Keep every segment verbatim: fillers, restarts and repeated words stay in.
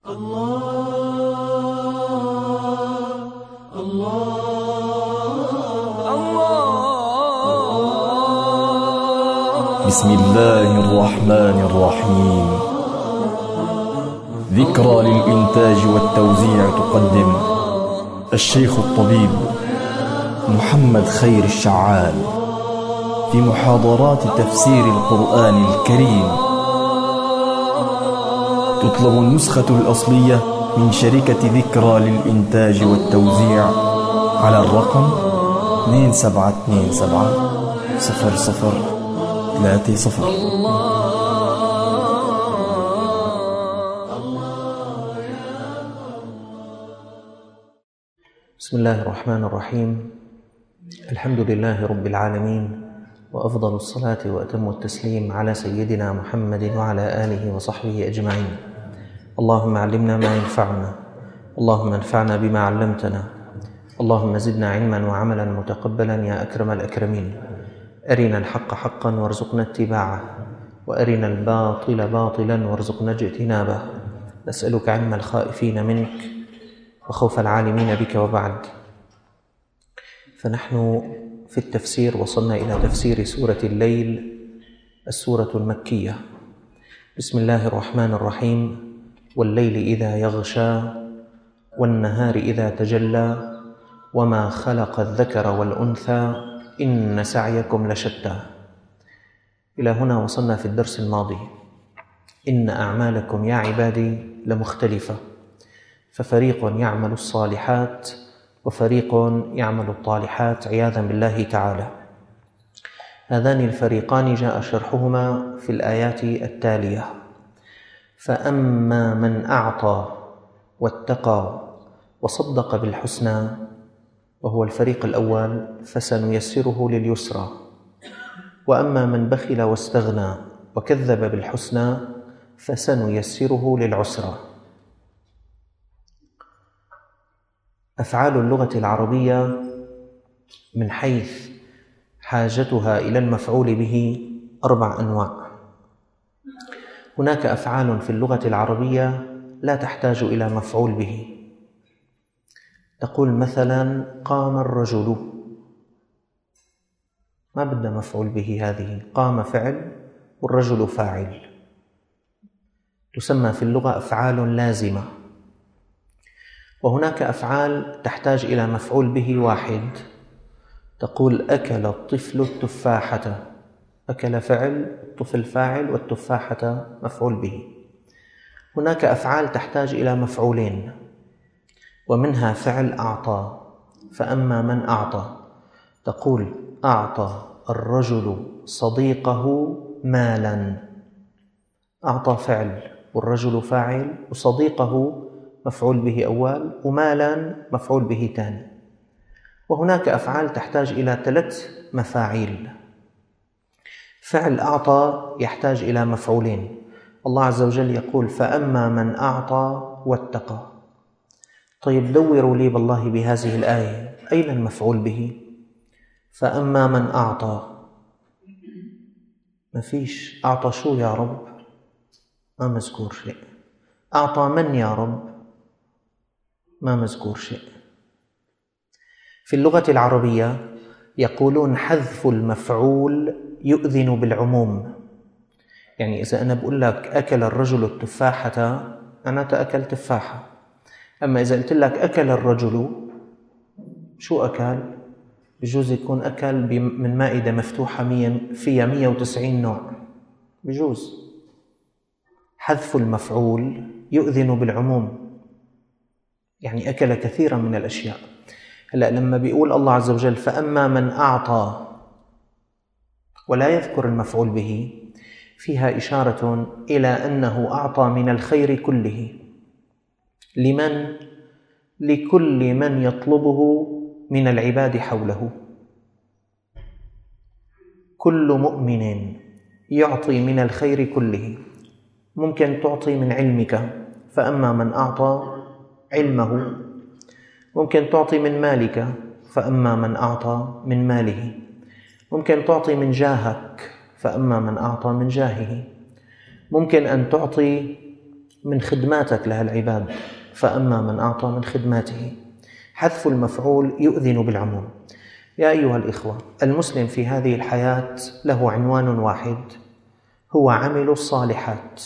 بسم الله الرحمن الرحيم. ذكرى للإنتاج والتوزيع تقدم الشيخ الطبيب محمد خير الشعال في محاضرات تفسير القرآن الكريم. تطلب النسخة الأصلية من شركة ذكرى للإنتاج والتوزيع على الرقم اثنين سبعة اثنين سبعة صفر صفر ثلاثة صفر. بسم الله الرحمن الرحيم. الحمد لله رب العالمين، وأفضل الصلاة وأتم التسليم على سيدنا محمد وعلى آله وصحبه أجمعين. اللهم علمنا ما ينفعنا، اللهم انفعنا بما علمتنا، اللهم زدنا علما وعملا متقبلا يا أكرم الأكرمين. أرنا الحق حقا وارزقنا اتباعه، وأرنا الباطل باطلا وارزقنا اجتنابه. نسألك علم الخائفين منك وخوف العالمين بك. وبعد، فنحن في التفسير وصلنا إلى تفسير سورة الليل، السورة المكية. بسم الله الرحمن الرحيم. والليل إذا يغشى والنهار إذا تجلى وما خلق الذكر والأنثى إن سعيكم لشتى. إلى هنا وصلنا في الدرس الماضي. إن أعمالكم يا عبادي لمختلفة، ففريق يعمل الصالحات وفريق يعمل الطالحات عياذا بالله تعالى. هذان الفريقان جاء شرحهما في الآيات التالية. فأما من أعطى واتقى وصدق بالحسنى، وهو الفريق الأول، فسنيسره لليسرى. وأما من بخل واستغنى وكذب بالحسنى فسنيسره للعسرى. أفعال اللغة العربية من حيث حاجتها إلى المفعول به أربع أنواع. هناك أفعال في اللغة العربية لا تحتاج إلى مفعول به. تقول مثلا قام الرجل، ما بدنا مفعول به، هذه قام فعل والرجل فاعل، تسمى في اللغة أفعال لازمة. وهناك أفعال تحتاج إلى مفعول به واحد. تقول أكل الطفل التفاحة، أكل فعل، الطفل فاعل، والتفاحة مفعول به. هناك أفعال تحتاج إلى مفعولين، ومنها فعل أعطى. فأما من أعطى، تقول أعطى الرجل صديقه مالا. أعطى فعل والرجل فاعل وصديقه مفعول به أول ومالا مفعول به ثاني. وهناك أفعال تحتاج إلى ثلاث مفاعيل. فعل أعطى يحتاج إلى مفعولين. الله عز وجل يقول فأما من أعطى واتقى. طيب دوروا لي بالله بهذه الآية، أين المفعول به؟ فأما من أعطى، ما فيش. أعطى شو يا رب؟ ما مذكور شيء. أعطى من يا رب؟ ما مذكور شيء. في اللغة العربية يقولون حذف المفعول يؤذن بالعموم. يعني إذا أنا بقول لك أكل الرجل التفاحة، أنا تأكل تفاحة. أما إذا قلت لك أكل الرجل، شو أكل؟ بجوز يكون أكل من مائدة مفتوحة فيها مئة وتسعين نوع، بجوز. حذف المفعول يؤذن بالعموم، يعني أكل كثيرا من الأشياء. هلأ لما بيقول الله عز وجل فأما من أعطى ولا يذكر المفعول به، فيها إشارة إلى أنه أعطى من الخير كله. لمن؟ لكل من يطلبه من العباد حوله. كل مؤمن يعطي من الخير كله. ممكن تعطي من علمك، فأما من أعطى علمه. ممكن تعطي من مالك، فأما من أعطى من ماله. ممكن تعطي من جاهك، فأما من أعطى من جاهه. ممكن أن تعطي من خدماتك لهالعباد. فأما من أعطى من خدماته. حذف المفعول يؤذن بالعموم. يا أيها الإخوة، المسلم في هذه الحياة له عنوان واحد، هو عمل الصالحات.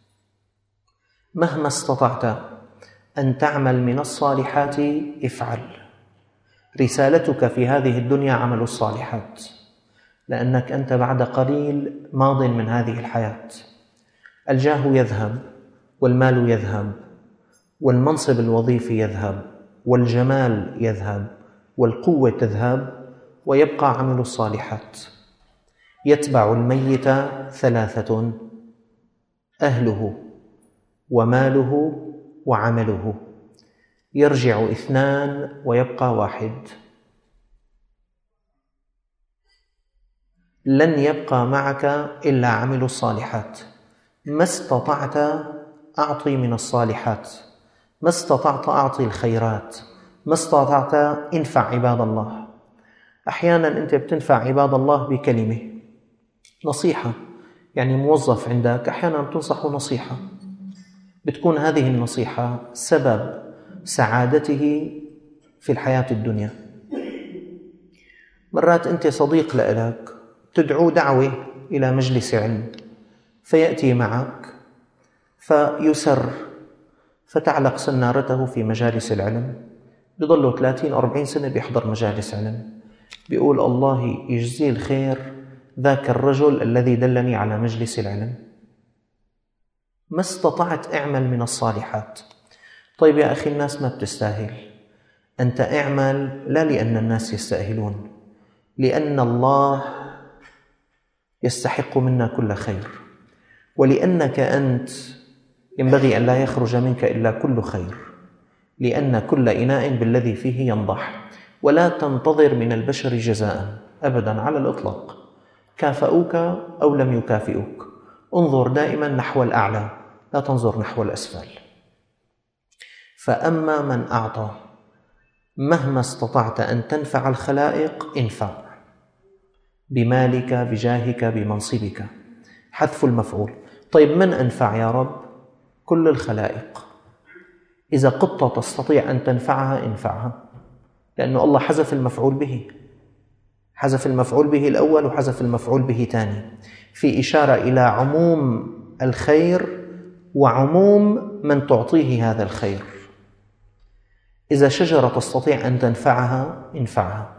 مهما استطعت أن تعمل من الصالحات افعل. رسالتك في هذه الدنيا عمل الصالحات، لأنك أنت بعد قليل ماض من هذه الحياة. الجاه يذهب، والمال يذهب، والمنصب الوظيفي يذهب، والجمال يذهب، والقوة تذهب، ويبقى عمل الصالحات. يتبع الميت ثلاثة: أهله وماله وعمله. يرجع اثنان ويبقى واحد. لن يبقى معك إلا عمل الصالحات. ما استطعت أعطي من الصالحات، ما استطعت أعطي الخيرات، ما استطعت انفع عباد الله. أحيانا أنت بتنفع عباد الله بكلمة، نصيحة، يعني موظف عندك أحيانا بتنصحه نصيحة، بتكون هذه النصيحة سبب سعادته في الحياة الدنيا. مرات أنت صديق لك تدعو دعوة إلى مجلس علم، فيأتي معك فيسر، فتعلق سنارته في مجالس العلم، بيضله ثلاثين أربعين سنة بيحضر مجالس علم، بيقول الله يجزيه الخير ذاك الرجل الذي دلني على مجلس العلم. ما استطعت اعمل من الصالحات. طيب يا أخي، الناس ما بتستاهل. أنت اعمل لا لأن الناس يستاهلون، لأن الله يستحق منا كل خير، ولأنك أنت ينبغي أن لا يخرج منك إلا كل خير، لأن كل إناء بالذي فيه ينضح. ولا تنتظر من البشر جزاء أبدا على الإطلاق، كافأوك أو لم يكافئوك. انظر دائما نحو الأعلى، لا تنظر نحو الأسفل. فأما من أعطى، مهما استطعت أن تنفع الخلائق انفع بمالك، بجاهك، بمنصبك. حذف المفعول. طيب من أنفع يا رب؟ كل الخلائق. إذا قطة تستطيع أن تنفعها انفعها، لأنه الله حذف المفعول به، حذف المفعول به الأول وحذف المفعول به ثاني، في إشارة إلى عموم الخير وعموم من تعطيه هذا الخير. إذا شجرة تستطيع أن تنفعها انفعها.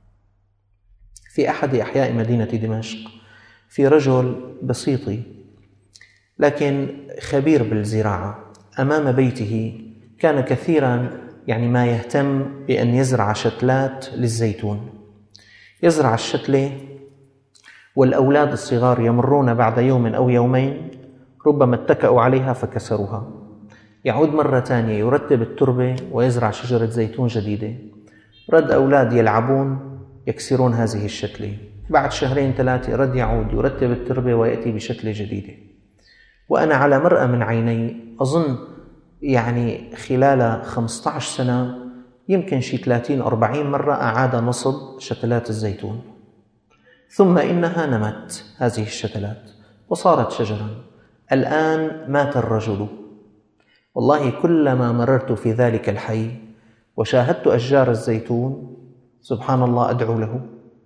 في أحد أحياء مدينة دمشق في رجل بسيطي لكن خبير بالزراعة، أمام بيته كان كثيرا يعني ما يهتم بأن يزرع شتلات للزيتون. يزرع الشتلة والأولاد الصغار يمرون بعد يوم أو يومين ربما اتكأوا عليها فكسروها. يعود مرة ثانية يرتب التربة ويزرع شجرة زيتون جديدة. رد أولاد يلعبون يكسرون هذه الشتلة. بعد شهرين ثلاثة رد يعود يرتب التربة ويأتي بشتلة جديدة. وأنا على مرأة من عيني أظن يعني خلال خمسة عشر سنة يمكن شي ثلاثين أربعين مرة أعاد نصب شتلات الزيتون. ثم إنها نمت هذه الشتلات وصارت شجرا. الآن مات الرجل. والله كلما مررت في ذلك الحي وشاهدت أشجار الزيتون سبحان الله أدعو له.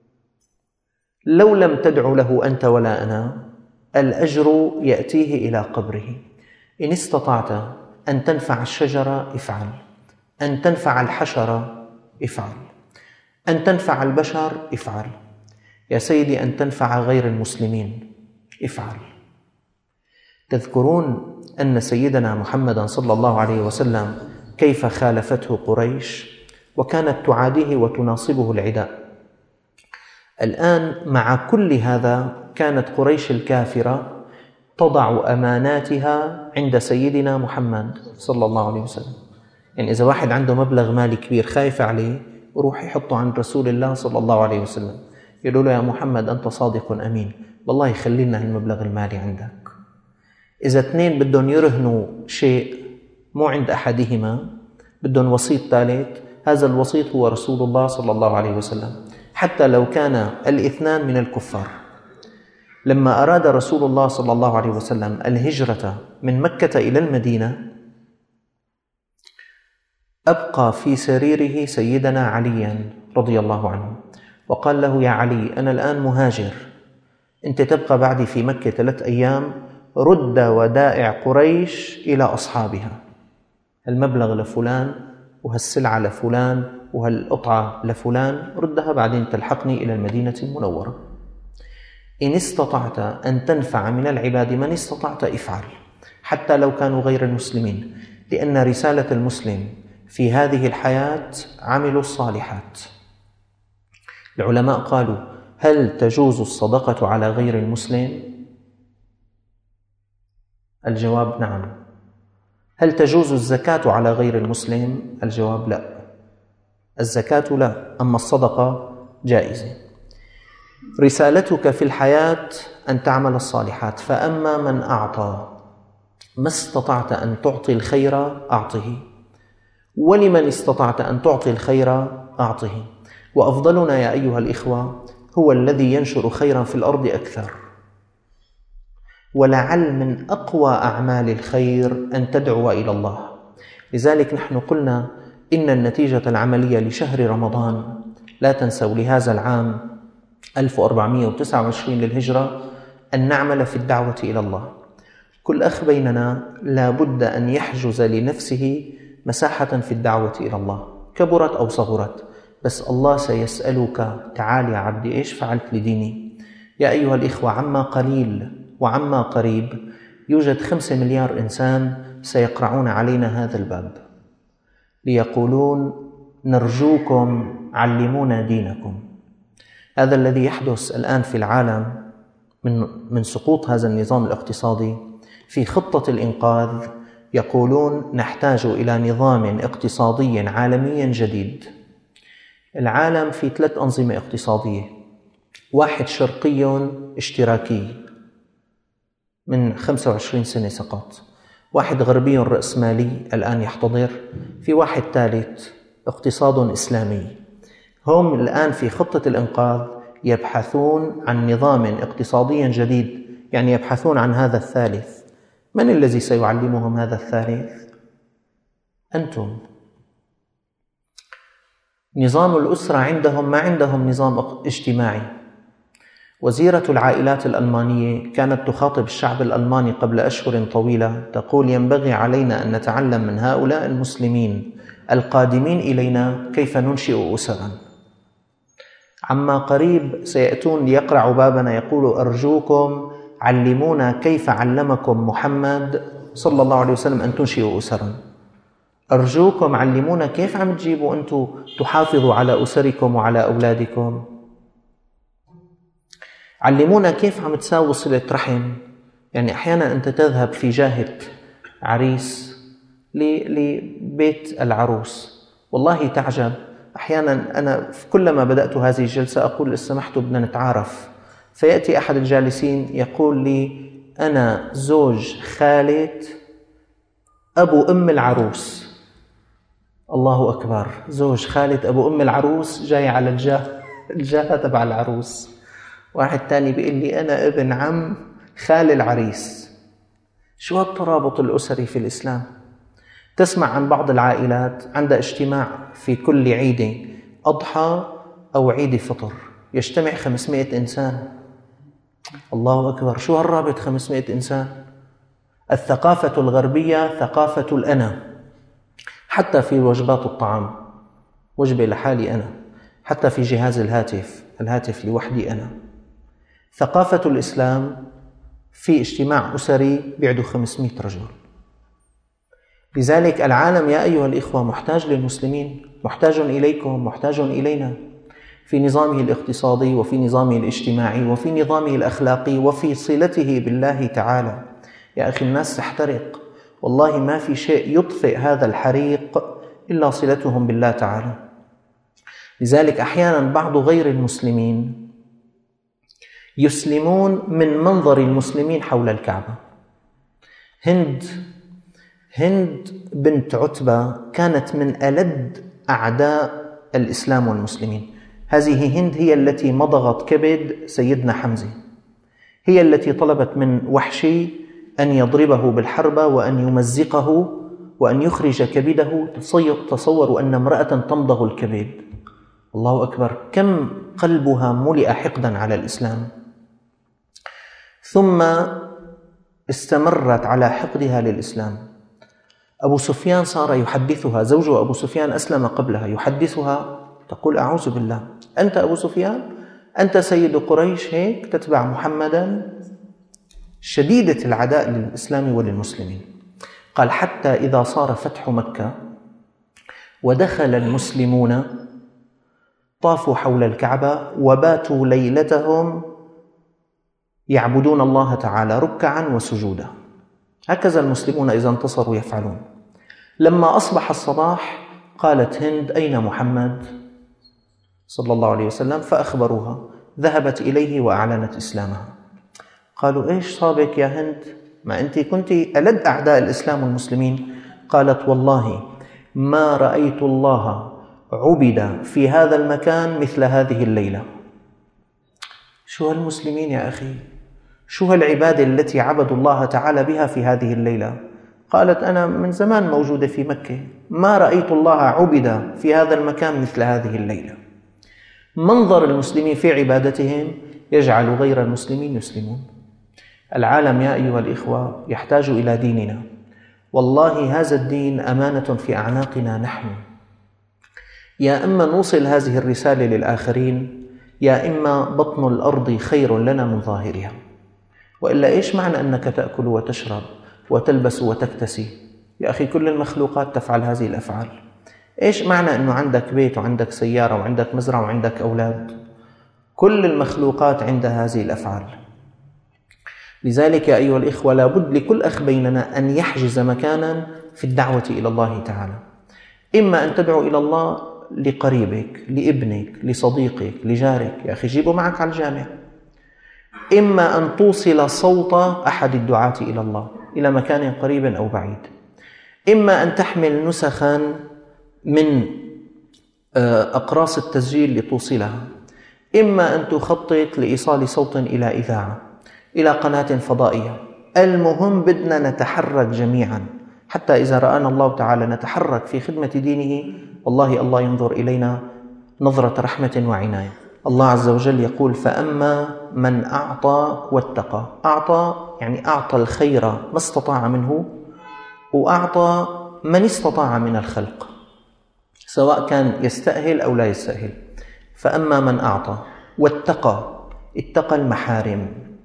لو لم تدعو له أنت ولا أنا الأجر يأتيه إلى قبره. إن استطعت أن تنفع الشجرة افعل، أن تنفع الحشرة افعل، أن تنفع البشر افعل. يا سيدي أن تنفع غير المسلمين افعل. تذكرون أن سيدنا محمدا صلى الله عليه وسلم كيف خالفته قريش وكانت تعاديه وتناصبه العداء. الآن مع كل هذا كانت قريش الكافرة تضع أماناتها عند سيدنا محمد صلى الله عليه وسلم. يعني إذا واحد عنده مبلغ مالي كبير خايف عليه وروح يحطه عند رسول الله صلى الله عليه وسلم، يقول له يا محمد أنت صادق أمين، والله يخلي لنا المبلغ المالي عندك. إذا اثنين بدهم يرهنوا شيء مو عند أحدهما بدهم وسيط ثالث، هذا الوسيط هو رسول الله صلى الله عليه وسلم، حتى لو كان الاثنان من الكفار. لما أراد رسول الله صلى الله عليه وسلم الهجرة من مكة إلى المدينة أبقى في سريره سيدنا عليا رضي الله عنه وقال له: يا علي، أنا الآن مهاجر، أنت تبقى بعدي في مكة ثلاث أيام، رد ودائع قريش إلى أصحابها، المبلغ لفلان وهالسلعة لفلان وهالقطعة لفلان، ردها بعدين تلحقني إلى المدينة المنورة. إن استطعت أن تنفع من العباد من استطعت افعل، حتى لو كانوا غير المسلمين، لأن رسالة المسلم في هذه الحياة عملوا الصالحات. العلماء قالوا: هل تجوز الصدقة على غير المسلم؟ الجواب نعم. هل تجوز الزكاة على غير المسلم؟ الجواب لا. الزكاة لا، أما الصدقة جائزة. رسالتك في الحياة أن تعمل الصالحات، فأما من أعطى ما استطعت أن تعطي الخير أعطه، ولمن استطعت أن تعطي الخير أعطه. وأفضلنا يا أيها الإخوة هو الذي ينشر خيرا في الأرض أكثر. ولعل من أقوى أعمال الخير أن تدعو إلى الله. لذلك نحن قلنا إن النتيجة العملية لشهر رمضان، لا تنسوا لهذا العام ألف وأربعمائة وتسعة وعشرين للهجرة، أن نعمل في الدعوة إلى الله. كل أخ بيننا لا بد أن يحجز لنفسه مساحة في الدعوة إلى الله، كبرت أو صغرت، بس الله سيسألك: تعال يا عبدي، إيش فعلت لديني؟ يا أيها الإخوة، عما قليل وعما قريب يوجد خمسة مليار إنسان سيقرعون علينا هذا الباب ليقولون: نرجوكم علمونا دينكم. هذا الذي يحدث الآن في العالم من من سقوط هذا النظام الاقتصادي. في خطة الإنقاذ يقولون: نحتاج إلى نظام اقتصادي عالمي جديد. العالم في ثلاث أنظمة اقتصادية: واحد شرقي اشتراكي من خمسة وعشرين سنة سقط، واحد غربي رأسمالي الآن يحتضر، في واحد ثالث اقتصاد إسلامي. هم الآن في خطة الإنقاذ يبحثون عن نظام اقتصادي جديد، يعني يبحثون عن هذا الثالث. من الذي سيعلمهم هذا الثالث؟ أنتم. نظام الأسرة عندهم ما عندهم نظام اجتماعي. وزيرة العائلات الألمانية كانت تخاطب الشعب الألماني قبل أشهر طويلة، تقول: ينبغي علينا أن نتعلم من هؤلاء المسلمين القادمين إلينا كيف ننشئ أسرا. عما قريب سيأتون ليقرعوا بابنا، يقولوا: أرجوكم علمونا كيف علمكم محمد صلى الله عليه وسلم أن تنشئوا أسرا. أرجوكم علمونا كيف عم تجيبوا أنتم تحافظوا على أسركم وعلى أولادكم. علمونا كيف عم تساووا صلة رحم. يعني أحيانا أنت تذهب في جاهة عريس لبيت العروس، والله تعجب. أحيانا أنا كلما بدأت هذه الجلسة أقول: لو سمحتوا بدنا نتعارف. فيأتي أحد الجالسين يقول لي: أنا زوج خالة أبو أم العروس. الله أكبر، زوج خالة أبو أم العروس جاي على الجاه الجاهة تبع العروس. واحد تاني بيقول لي: أنا ابن عم خال العريس. شو الترابط الأسري في الإسلام؟ تسمع عن بعض العائلات عندها اجتماع في كل عيد أضحى أو عيد فطر، يجتمع خمسمائة إنسان. الله أكبر، شو هالرابط خمسمائة إنسان؟ الثقافة الغربية ثقافة الأنا، حتى في وجبات الطعام، وجبة لحالي أنا، حتى في جهاز الهاتف، الهاتف لوحدي أنا. ثقافة الإسلام في اجتماع أسري بيعدوا خمسمائة رجل. لذلك العالم يا أيها الإخوة محتاج للمسلمين، محتاج إليكم، محتاج إلينا في نظامه الاقتصادي وفي نظامه الاجتماعي وفي نظامه الأخلاقي وفي صلته بالله تعالى. يا أخي، الناس تحترق، والله ما في شيء يطفئ هذا الحريق إلا صلتهم بالله تعالى. لذلك أحيانا بعض غير المسلمين يسلمون من منظر المسلمين حول الكعبة. هند هند بنت عتبة كانت من ألد أعداء الإسلام والمسلمين. هذه هند هي التي مضغت كبد سيدنا حمزة، هي التي طلبت من وحشي أن يضربه بالحربة وأن يمزقه وأن يخرج كبده. تصوروا أن امرأة تمضغ الكبد، الله أكبر، كم قلبها ملئ حقدا على الإسلام. ثم استمرت على حقدها للإسلام. أبو سفيان صار يحدثها، زوجها أبو سفيان أسلم قبلها، يحدثها تقول أعوذ بالله، أنت أبو سفيان؟ أنت سيد قريش هيك تتبع محمدا؟ شديدة العداء للإسلام وللمسلمين. قال حتى إذا صار فتح مكة ودخل المسلمون طافوا حول الكعبة وباتوا ليلتهم يعبدون الله تعالى ركعا وسجودا. هكذا المسلمون إذا انتصروا يفعلون. لما أصبح الصباح قالت هند أين محمد صلى الله عليه وسلم؟ فأخبروها، ذهبت إليه وأعلنت إسلامها. قالوا إيش صابك يا هند؟ ما أنت كنت ألد أعداء الإسلام والمسلمين. قالت والله ما رأيت الله عبد في هذا المكان مثل هذه الليلة. شو هالمسلمين يا أخي؟ شو هالعبادة التي عبدوا الله تعالى بها في هذه الليلة؟ قالت أنا من زمان موجودة في مكة، ما رأيت الله عبد في هذا المكان مثل هذه الليلة. منظر المسلمين في عبادتهم يجعل غير المسلمين يسلمون. العالم يا أيها الإخوة يحتاج إلى ديننا، والله هذا الدين أمانة في أعناقنا نحن. يا إما نوصل هذه الرسالة للآخرين، يا إما بطن الأرض خير لنا من ظاهرها. وإلا إيش معنى أنك تأكل وتشرب وتلبس وتكتسي؟ يا أخي كل المخلوقات تفعل هذه الأفعال. إيش معنى أنه عندك بيت وعندك سيارة وعندك مزرعة وعندك أولاد؟ كل المخلوقات عندها هذه الأفعال. لذلك يا أيها الإخوة لابد لكل أخ بيننا أن يحجز مكانا في الدعوة إلى الله تعالى. إما أن تدعو إلى الله لقريبك، لابنك، لصديقك، لجارك، يا أخي جيبه معك على الجامع. إما أن توصل صوت أحد الدعاة إلى الله إلى مكان قريب أو بعيد. إما أن تحمل نسخا من أقراص التسجيل لتوصلها. إما أن تخطط لإيصال صوت إلى إذاعة، إلى قناة فضائية. المهم بدنا نتحرك جميعا، حتى إذا رآنا الله تعالى نتحرك في خدمة دينه، والله الله ينظر إلينا نظرة رحمة وعناية. الله عز وجل يقول فأما من أعطى واتقى. أعطى يعني أعطى الخير ما استطاع منه، وأعطى من استطاع من الخلق، سواء كان يستأهل أو لا يستأهل. فأما من أعطى واتقى، اتقى المحارم.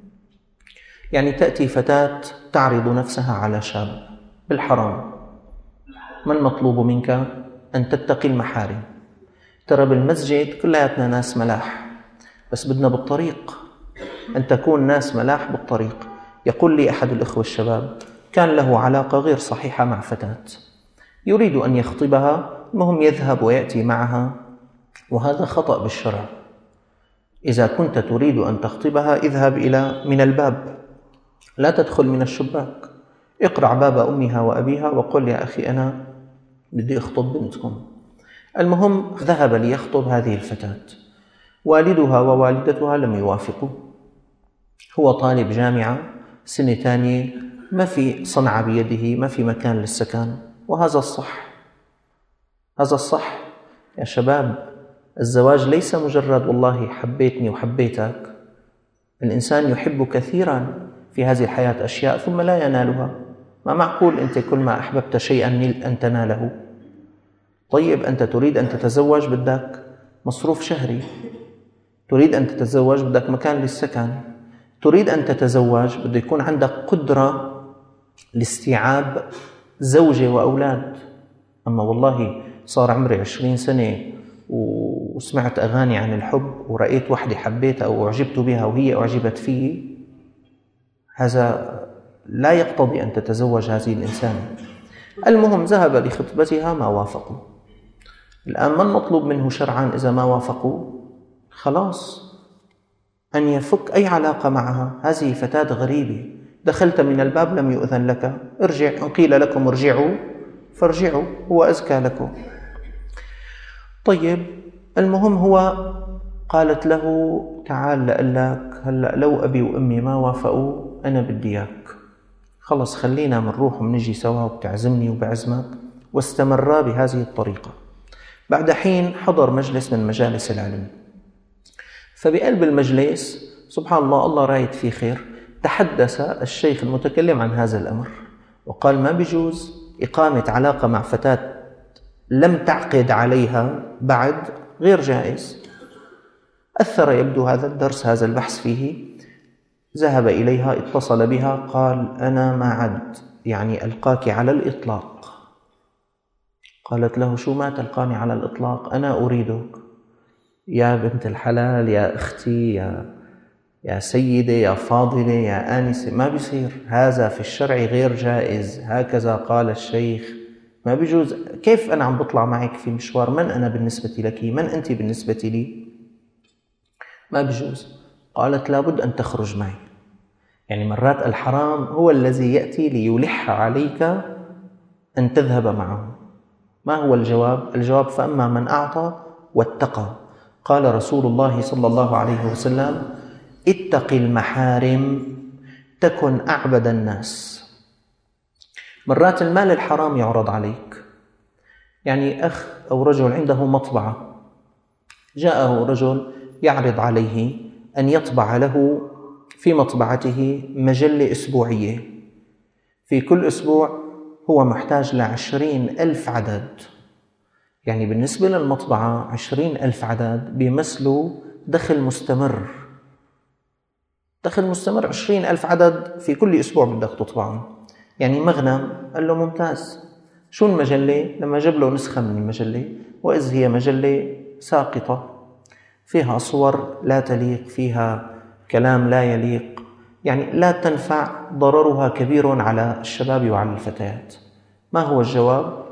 يعني تأتي فتاة تعرض نفسها على شاب بالحرام، ما المطلوب منك؟ أن تتقي المحارم. ترى بالمسجد كلياتنا ناس ملاح، بس بدنا بالطريق أن تكون ناس ملاح بالطريق. يقول لي أحد الإخوة الشباب كان له علاقة غير صحيحة مع فتاة، يريد أن يخطبها، المهم يذهب ويأتي معها، وهذا خطأ بالشرع. إذا كنت تريد أن تخطبها اذهب إلى من الباب، لا تدخل من الشباك. اقرع باب أمها وأبيها وقل يا أخي أنا بدي أخطب بنتكم. المهم ذهب ليخطب هذه الفتاة، والدها ووالدتها لم يوافقوا. هو طالب جامعة سنة ثانية، ما في صنعة بيده، ما في مكان للسكن، وهذا الصح. هذا الصح يا شباب. الزواج ليس مجرد والله حبيتني وحبيتك. الإنسان يحب كثيرا في هذه الحياة أشياء ثم لا ينالها. ما معقول أنت كل ما أحببت شيئا أن تناله. طيب أنت تريد أن تتزوج، بدك مصروف شهري. تريد أن تتزوج، بدك مكان للسكن. تريد أن تتزوج، بده يكون عندك قدرة لاستيعاب زوجة وأولاد. أما والله صار عمري عشرين سنة وسمعت أغاني عن الحب ورأيت واحدة حبيتها أو أعجبت بها وهي أعجبت فيه، هذا لا يقتضي أن تتزوج هذه الإنسان. المهم ذهب لخطبتها، ما وافقوا. الآن ما المطلوب منه شرعا إذا ما وافقوا؟ خلاص أن يفك أي علاقة معها. هذه فتاة غريبة، دخلت من الباب لم يؤذن لك، ارجع، إن قيل لكم ارجعوا فارجعوا، هو أزكى لكم. طيب المهم هو قالت له تعال لقلك هلأ لو أبي وأمي ما وافقوا أنا بدي إياك، خلص خلينا منروح ومنجي سوا وبتعزمني وبعزمك. واستمرا بهذه الطريقة. بعد حين حضر مجلس من مجالس العلم، فبقلب المجلس سبحان الله الله رايد فيه خير، تحدث الشيخ المتكلم عن هذا الأمر وقال ما بيجوز إقامة علاقة مع فتاة لم تعقد عليها بعد، غير جائز. أثر يبدو هذا الدرس هذا البحث فيه، ذهب إليها اتصل بها قال أنا ما عد يعني ألقاك على الإطلاق. قالت له شو ما تلقاني على الإطلاق، أنا أريدك يا بنت الحلال يا أختي يا يا سيدة يا فاضلة يا آنسة. ما بيصير، هذا في الشرع غير جائز، هكذا قال الشيخ ما بيجوز. كيف أنا عم بطلع معك في مشوار؟ من أنا بالنسبة لك؟ من أنت بالنسبة لي؟ ما بيجوز. قالت لابد أن تخرج معي. يعني مرات الحرام هو الذي يأتي ليلح عليك أن تذهب معه. ما هو الجواب؟ الجواب فأما من أعطى واتقى. قال رسول الله صلى الله عليه وسلم اتق المحارم تكن أعبد الناس. مرات المال الحرام يعرض عليك، يعني أخ أو رجل عنده مطبعة، جاءه رجل يعرض عليه أن يطبع له في مطبعته مجلة أسبوعية، في كل أسبوع هو محتاج لعشرين ألف عدد. يعني بالنسبة للمطبعة عشرين ألف عدد بيمثلوا دخل مستمر، دخل مستمر عشرين ألف عدد في كل أسبوع بدك تطبعهم، يعني مغنم. قال له ممتاز. شو المجلة؟ لما جاب له نسخة من المجلة، وإذ هي مجلة ساقطة فيها صور لا تليق، فيها كلام لا يليق، يعني لا تنفع، ضررها كبير على الشباب وعلى الفتيات. ما هو الجواب؟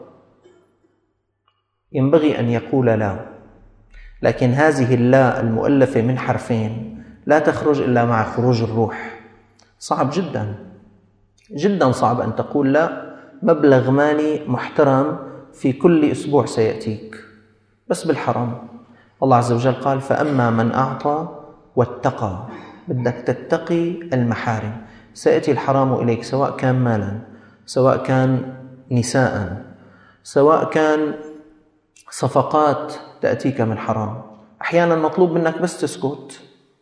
ينبغي أن يقول لا، لكن هذه اللا المؤلفة من حرفين لا تخرج إلا مع خروج الروح. صعب جدا جدا صعب أن تقول لا مبلغ مالي محترم في كل أسبوع سيأتيك بس بالحرام. الله عز وجل قال فأما من أعطى واتقى، بدك تتقي المحارم. سيأتي الحرام إليك سواء كان مالا، سواء كان نساء، سواء كان صفقات تأتيك من حرام. أحيانا مطلوب منك بس تسكت.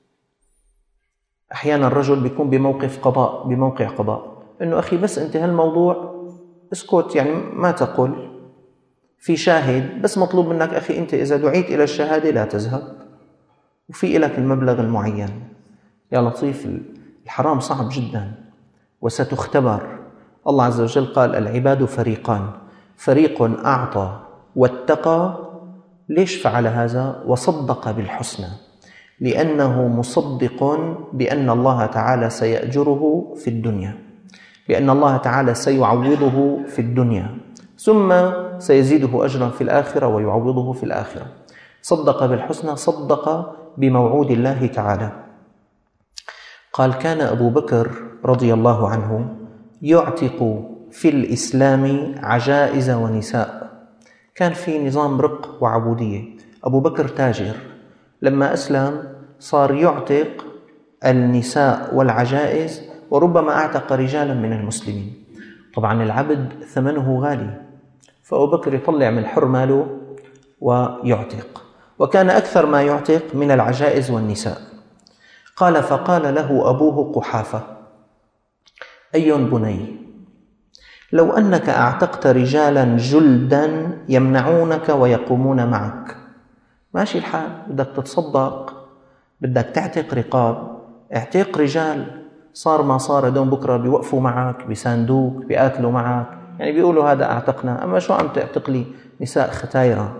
أحيانا الرجل بيكون بموقف قضاء، بموقع قضاء، إنه أخي بس انتهى الموضوع اسكت، يعني ما تقل. في شاهد بس مطلوب منك أخي أنت إذا دعيت إلى الشهادة لا تذهب، وفي إلك المبلغ المعين. يا لطيف، الحرام صعب جدا وستختبر. الله عز وجل قال العباد فريقان، فريق أعطى واتقى. ليش فعل هذا؟ وصدق بالحسنى، لأنه مصدق بأن الله تعالى سيأجره في الدنيا، بأن الله تعالى سيعوضه في الدنيا، ثم سيزيده أجرا في الآخرة ويعوضه في الآخرة. صدق بالحسنى، صدق بموعود الله تعالى. قال كان أبو بكر رضي الله عنه يعتق في الإسلام عجائز ونساء. كان في نظام رق وعبودية. أبو بكر تاجر، لما أسلم صار يعتق النساء والعجائز، وربما أعتق رجالا من المسلمين. طبعا العبد ثمنه غالي، فأبو بكر يطلع من حر ماله ويعتق، وكان أكثر ما يعتق من العجائز والنساء. قال فقال له أبوه قحافة أي بني، لو أنك أعتقت رجالا جلدا يمنعونك ويقومون معك، ماشي الحال، بدك تتصدق، بدك تعتق رقاب، اعتق رجال. صار ما صار، دوم بكرة بيوقفوا معك، بيساندوك، بيقاتلوا معك، يعني بيقولوا هذا أعتقنا. أما شو عم تعتق لي نساء ختايرة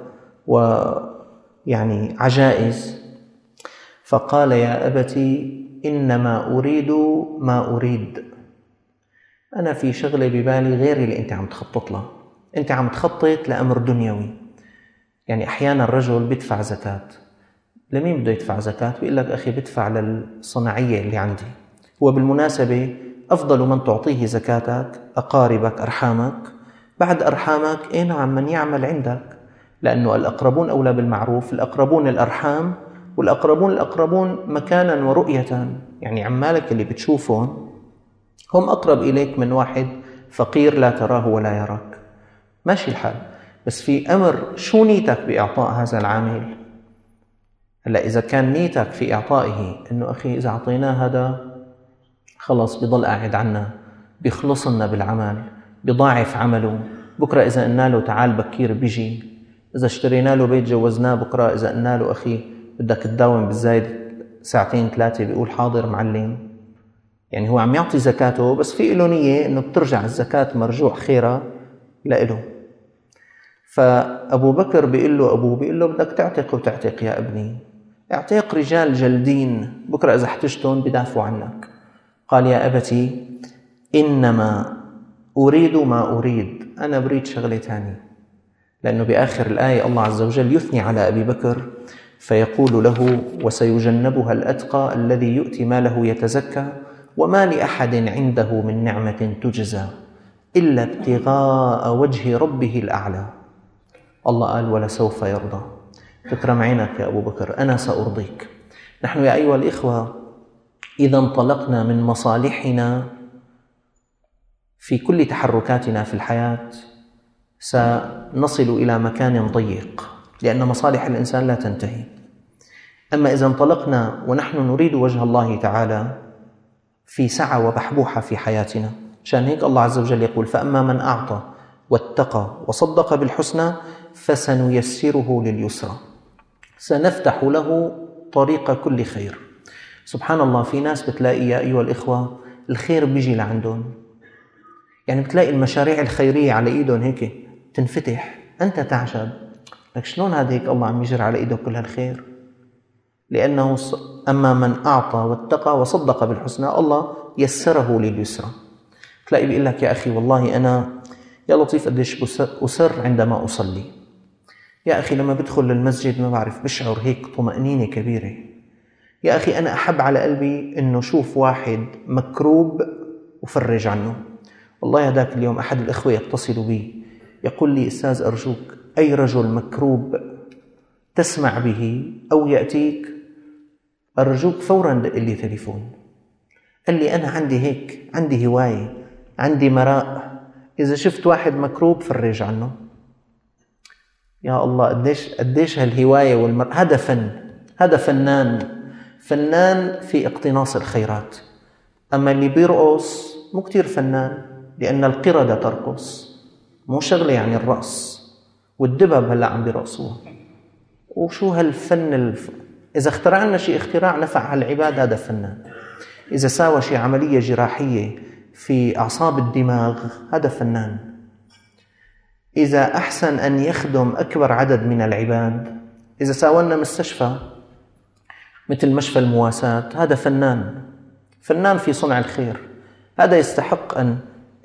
ويعني عجائز؟ فقال يا أبتي إنما أريد ما أريد، أنا في شغلة ببالي غير اللي أنت عم تخطط له. أنت عم تخطط لأمر دنيوي. يعني أحيانا الرجل بيدفع زكاة، لمين بده يدفع زكاة؟ بيقول لك أخي بدفع للصناعية اللي عندي. وبالمناسبة أفضل من تعطيه زكاتك أقاربك، أرحامك. بعد أرحامك إيه نعم من يعمل عندك، لأنه الأقربون أولى بالمعروف. الأقربون الأرحام والأقربون الأقربون مكانا ورؤية، يعني عمالك اللي بتشوفهم هم أقرب إليك من واحد فقير لا تراه ولا يراك. ماشي الحال، بس في أمر شو نيتك بإعطاء هذا العامل؟ هلا إذا كان نيتك في إعطائه إنه أخي إذا أعطيناه هذا خلص بيضل قاعد عنا، بيخلص لنا بالعمل، بيضاعف عمله، بكرة إذا قلنا له تعال بكير بيجي، إذا اشترينا له بيت جوزناه بكرة إذا قلنا له أخي بدك تداوم بالزايد ساعتين ثلاثة بيقول حاضر معلم. يعني هو عم يعطي زكاته بس في له نية إنه بترجع الزكاة مرجوع خيرها لإله. فأبو بكر بيقول له أبوه بيقول له بدك تعتق وتعتق يا ابني، اعتق رجال جلدين بكرة إذا احتجتهم بدافعوا عنك. قال يا أبتي إنما أريد ما أريد، أنا بريد شغلة تاني. لأنه بآخر الآية الله عز وجل يثني على أبي بكر فيقول له وسيجنبها الأتقى الذي يؤتي ماله يتزكى وما لأحد عنده من نعمة تجزى إلا ابتغاء وجه ربه الأعلى. الله قال ولسوف يرضى. تكرم عينك يا أبو بكر، أنا سأرضيك. نحن يا أيها الإخوة إذا انطلقنا من مصالحنا في كل تحركاتنا في الحياة سنصل إلى مكان ضيق، لأن مصالح الإنسان لا تنتهي. أما إذا انطلقنا ونحن نريد وجه الله تعالى في سعة وبحبوحة في حياتنا، عشان هيك الله عز وجل يقول فأما من أعطى واتقى وصدق بالحسنى فسنيسره لليسرى، سنفتح له طريق كل خير. سبحان الله، في ناس بتلاقي يا أيها الإخوة الخير بيجي لعندهم، يعني بتلاقي المشاريع الخيرية على إيدهم هيك تنفتح، أنت تعجب لك شلون هذا هيك الله عم يجري على إيده كل هالخير؟ لأنه أما من أعطى واتقى وصدق بالحسنى الله يسره لليسرى. تلاقي بيقول لك يا أخي والله أنا يا لطيف قديش أسر عندما أصلي، يا أخي لما بدخل للمسجد ما بعرف بشعر هيك طمأنينة كبيرة، يا أخي أنا أحب على قلبي أنه شوف واحد مكروب وفرج عنه. والله هذاك اليوم أحد الإخوة يتصل بي يقول لي أستاذ أرجوك أي رجل مكروب تسمع به أو يأتيك أرجوك فوراً دق لي تليفون. قال لي أنا عندي هيك، عندي هواية، عندي مراء، إذا شفت واحد مكروب فرج عنه. يا الله قديش قديش هالهواية والمر، هذا فن، هذا فنان، فنان في اقتناص الخيرات. أما اللي بيرقص مو كتير فنان، لأن القردة ترقص، مو شغلة يعني الرقص، والدبب هلأ عم بيرقصوها. وشو هالفن الف... إذا اخترع لنا شيء اختراع نفع على العباد هذا فنان، إذا ساوى شيء عملية جراحية في أعصاب الدماغ هذا فنان، إذا أحسن أن يخدم أكبر عدد من العباد، إذا ساوى لنا مستشفى مثل مشفى المواساة هذا فنان، فنان في صنع الخير، هذا يستحق أن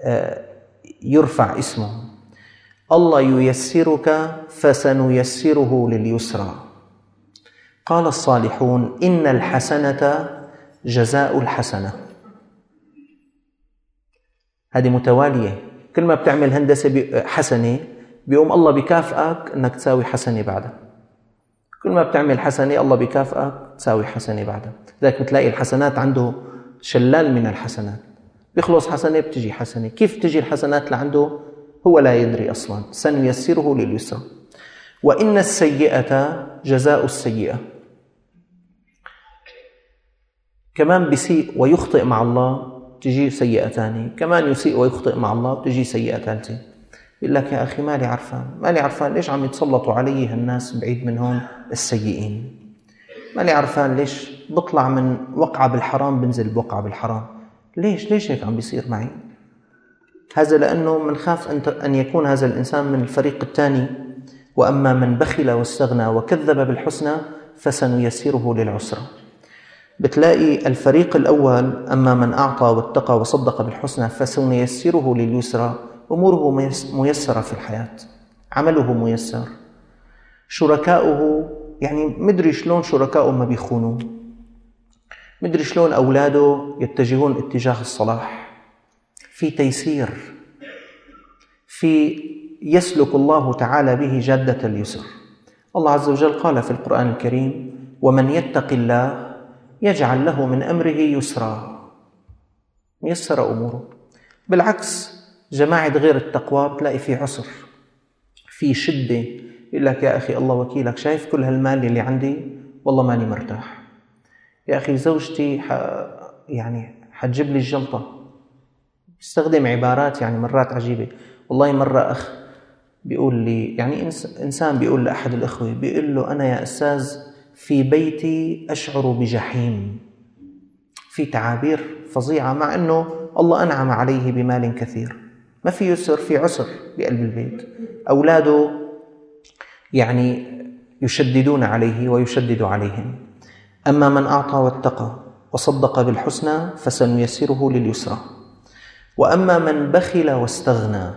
يرفع اسمه. الله ييسرك فسنيسره لليسرى. قال الصالحون إن الحسنة جزاء الحسنة. هذه متوالية، كل ما بتعمل هندسة حسنة بيقوم الله بكافئك أنك تساوي حسنة بعدها، كل ما بتعمل حسنة الله بكافئك تساوي حسنة بعدها. ذلك بتلاقي الحسنات عنده شلال من الحسنات، بيخلص حسنة بتجي حسنة، كيف تجي الحسنات لعنده هو لا يدري أصلا. سنيسره لليسرى. وإن السيئة جزاء السيئة. كمان بيسيء ويخطئ مع الله تجي سيئة ثانية، كمان يسيء ويخطئ مع الله تجي سيئة ثالثة. يقول لك يا أخي مالي عرفان، مالي عرفان ليش عم يتسلطوا علي هالناس بعيد منهم السيئين، مالي عرفان ليش بطلع من وقعة بالحرام بنزل بوقعة بالحرام، ليش ليش هيك عم بيصير معي؟ هذا لأنه منخاف أن يكون هذا الإنسان من الفريق الثاني. وأما من بخل واستغنى وكذب بالحسنى فسنيسره للعسرى. بتلاقي الفريق الأول أما من أعطى واتقى وصدق بالحسنى فسنيسره لليسرى، أموره ميسرة في الحياة، عمله ميسر، شركاؤه يعني مدري شلون شركاؤه ما بيخونوا، مدري شلون أولاده يتجهون اتجاه الصلاح، في تيسير، في يسلك الله تعالى به جادة اليسر. الله عز وجل قال في القرآن الكريم ومن يتق الله يجعل له من أمره يسرا، يسر أموره. بالعكس جماعة غير التقوى بتلاقي في عسر، في شدة، يقول لك يا أخي الله وكيلك شايف كل هالمال اللي عندي والله ماني مرتاح، يا أخي زوجتي ح... يعني حتجيب لي الجلطة. يستخدم عبارات يعني مرات عجيبة. والله مرة أخ بيقول لي، يعني إنسان بيقول لأحد الأخوة، بيقول له أنا يا أستاذ في بيتي أشعر بجحيم، في تعابير فظيعة، مع أنه الله أنعم عليه بمال كثير، ما في يسر، في عسر بقلب البيت. أولاده يعني يشددون عليه ويشدد عليهم. أما من أعطى واتقى وصدق بالحسنى فسنيسره لليسرى. وأما من بخل واستغنى،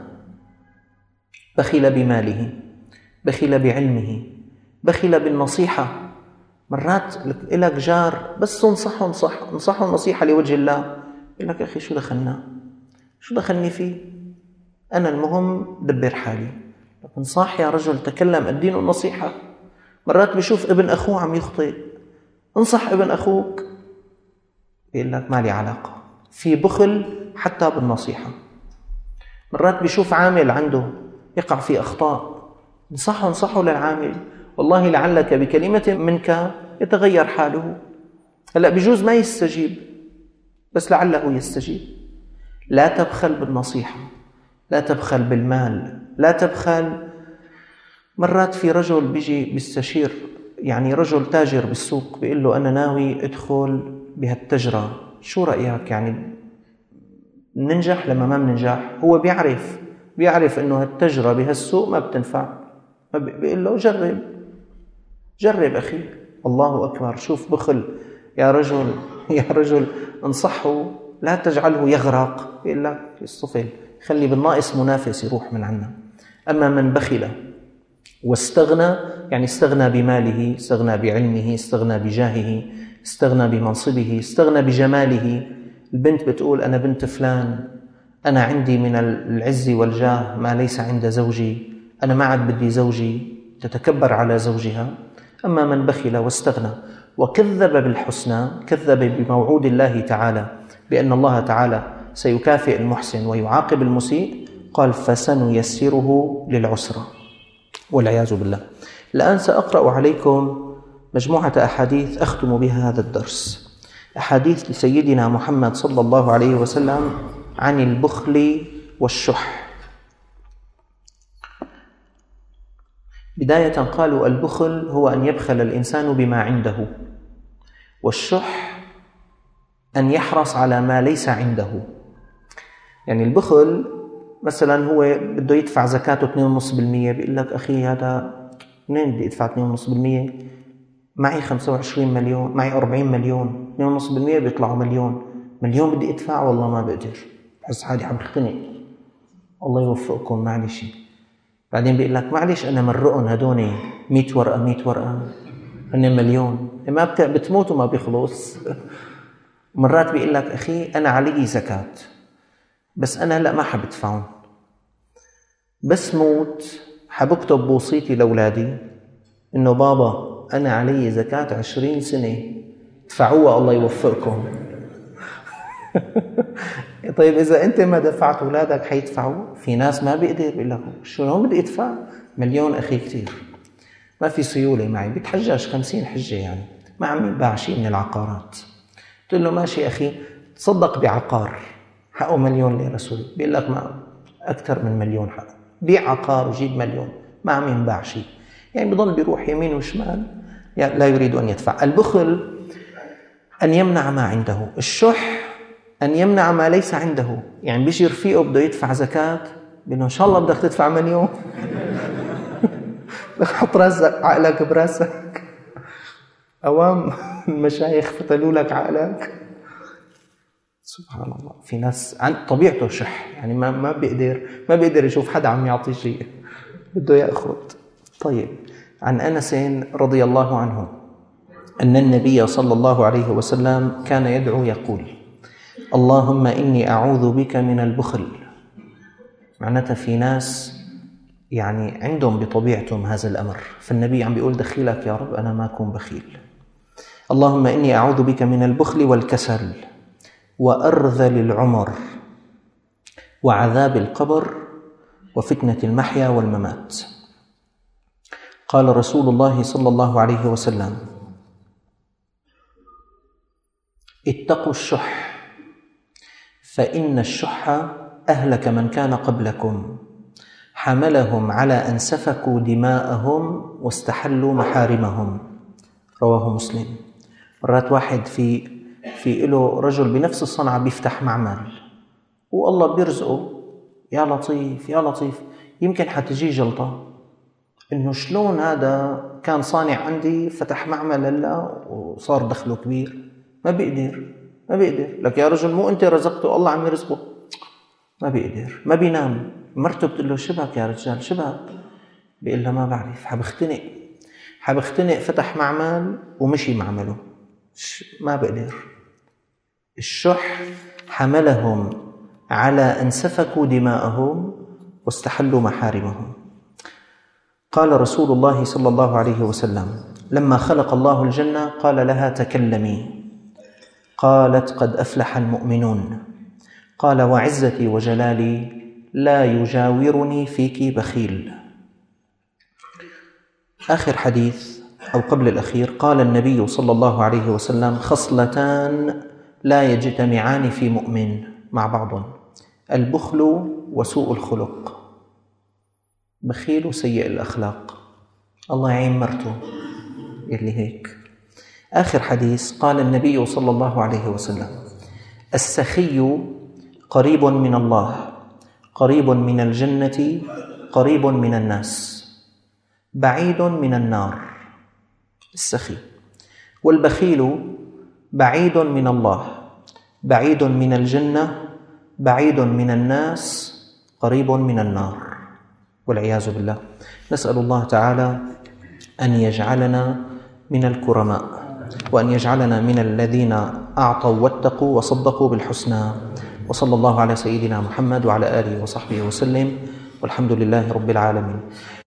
بخل بماله، بخل بعلمه، بخل بالنصيحة. مرات لك جار بس تنصحه نصح نصحه نصيحة لوجه الله، يقول لك أخي شو دخلنا، شو دخلني فيه، أنا المهم دبر حالي. انصح يا رجل، تكلم، ادينه النصيحة. مرات بيشوف ابن أخوه عم يخطئ، انصح ابن أخوك، يقول لك ما لي علاقة. في بخل حتى بالنصيحة. مرات بيشوف عامل عنده يقع في أخطاء، انصحه انصحه للعامل، والله لعلك بكلمة منك يتغير حاله. هلأ بيجوز ما يستجيب بس لعله يستجيب. لا تبخل بالنصيحة، لا تبخل بالمال، لا تبخل. مرات في رجل بيجي بيستشير، يعني رجل تاجر بالسوق، بيقول له أنا ناوي أدخل بهالتجرة، شو رأيك؟ يعني ننجح لما ما بننجح؟ هو بيعرف بيعرف إنه هالتجرة بهالسوق ما بتنفع، بيقول له جرب جرب أخي. الله أكبر، شوف بخل يا رجل، يا رجل انصحه، لا تجعله يغرق. يقول لك الصفل، خلي بالناقص منافس يروح من عنا. أما من بخل واستغنى، يعني استغنى بماله، استغنى بعلمه، استغنى بجاهه، استغنى بمنصبه، استغنى بجماله. البنت بتقول أنا بنت فلان، أنا عندي من العز والجاه ما ليس عند زوجي، أنا ما عاد بدي زوجي، تتكبر على زوجها. أما من بخل واستغنى وكذب بالحسنى، كذب بموعود الله تعالى بأن الله تعالى سيكافئ المحسن ويعاقب المسيء، قال فسنيسره للعسرى والعياذ بالله. الآن سأقرأ عليكم مجموعة أحاديث أختم بها هذا الدرس، أحاديث لسيدنا محمد صلى الله عليه وسلم عن البخل والشح. بداية قالوا البخل هو أن يبخل الإنسان بما عنده، والشح أن يحرص على ما ليس عنده. يعني البخل مثلا هو بده يدفع زكاته اثنين فاصلة خمسة بالمئة، بيقول لك أخي هذا منين بدي أدفع اثنين فاصلة خمسة بالمئة؟ معي خمسة وعشرين مليون، معي أربعين مليون، اثنين فاصلة خمسة بالمئة بيطلعوا مليون، مليون بدي أدفع، والله ما بقدر، بحس حالي عم بختنق، الله يوفقكم معلش. بعدين بيقول لك معلش أنا مرقهم هدوني مئة ورقة مئة ورقة، هن مليون، ما بتموت وما بيخلص. مرات بيقول لك أخي أنا علي زكاة بس أنا هلأ ما حب أدفعهم، بس موت حبكتب بوصيتي لأولادي إنه بابا أنا علي زكاة عشرين سنة ادفعوها الله يوفقكم. طيب إذا أنت ما دفعت أولادك حيدفعوا؟ في ناس ما بيقدر، بيقول لك شو هون بدي أدفع مليون أخي كتير، ما في سيولة معي، بيتحجج خمسين حجة، يعني ما عم يباع شيء من العقارات. قلت له ماشي أخي تصدق بعقار حقه مليون ليرة سوري، بيقول لك ما أكثر من مليون حقه، بيع عقار وجيب مليون، ما عم ينباع شيء، يعني بضل بيروح يمين وشمال، يعني لا يريد أن يدفع. البخل أن يمنع ما عنده، الشح أن يمنع ما ليس عنده. يعني بيجي رفيقه بده يدفع زكاة، بيقول إن شاء الله بدك تدفع مليون. حط راسك عقلك براسك، أوام المشايخ فتلوا لك عقلك. سبحان الله، في ناس عن طبيعته شح، يعني ما ما بيقدر ما بيقدر يشوف حدا عم يعطي شيء، بده يأخذ. طيب، عن أنس رضي الله عنه أن النبي صلى الله عليه وسلم كان يدعو يقول اللهم إني أعوذ بك من البخل. معناتها في ناس يعني عندهم بطبيعتهم هذا الأمر، فالنبي عم بيقول دخيلك يا رب أنا ما أكون بخيل. اللهم إني أعوذ بك من البخل والكسل وأرذل العمر وعذاب القبر وفتنة المحيا والممات. قال رسول الله صلى الله عليه وسلم: اتقوا الشح فإن الشح أهلك من كان قبلكم، حملهم على أن سفكوا دماءهم واستحلوا محارمهم. رواه مسلم. مرات واحد في في له رجل بنفس الصنعة بيفتح معمل والله بيرزقه، يا لطيف يا لطيف، يمكن حتجي جلطة إنه شلون هذا كان صانع عندي فتح معمل هلا وصار دخله كبير. ما بيقدر ما بيقدر لك يا رجل، مو أنت رزقته، الله عم يرزقه. ما بيقدر، ما بينام. مرته بتقول له: شبك يا رجال شبك؟ بيقول لها: ما بعرف، حبختنق حبختنق فتح معمل ومشي معمله، ما بقدر. الشح حملهم على أن سفكوا دماءهم واستحلوا محارمهم. قال رسول الله صلى الله عليه وسلم: لما خلق الله الجنة قال لها: تكلمي. قالت: قد أفلح المؤمنون. قال: وعزتي وجلالي لا يجاورني فيك بخيل. آخر حديث أو قبل الأخير، قال النبي صلى الله عليه وسلم: خصلتان لا يجتمعان في مؤمن مع بعض: البخل وسوء الخلق. بخيل وسيء الأخلاق، الله يعين مرته يلي هيك. آخر حديث، قال النبي صلى الله عليه وسلم: السخي قريب من الله، قريب من الجنة، قريب من الناس، بعيد من النار. السخي. والبخيل بعيد من الله، بعيد من الجنة، بعيد من الناس، قريب من النار، والعياذ بالله. نسأل الله تعالى أن يجعلنا من الكرماء، وأن يجعلنا من الذين أعطوا واتقوا وصدقوا بالحسنى. وصلى الله على سيدنا محمد وعلى آله وصحبه وسلم، والحمد لله رب العالمين.